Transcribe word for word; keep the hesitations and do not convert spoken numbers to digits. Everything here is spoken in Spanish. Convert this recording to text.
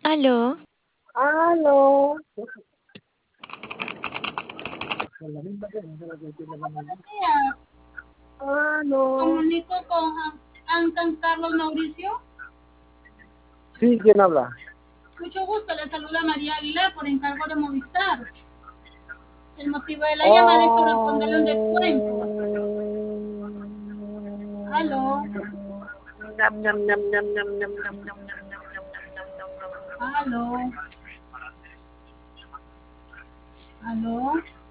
¿Aló? Aló. Buenos días. Aló. Comunico con Ancan Carlos Mauricio. Sí, ¿quién habla? Mucho gusto, le saluda María Aguilar por encargo de Movistar. El motivo de la llamada es corresponderle un descuento. Oh. Aló. Ñam, ñam, ñam, ñam, ñam, ñam, ñam, ñam, ñam, ñam, ñam, ñam, ñam, ñam, ñam. Aló. Aló.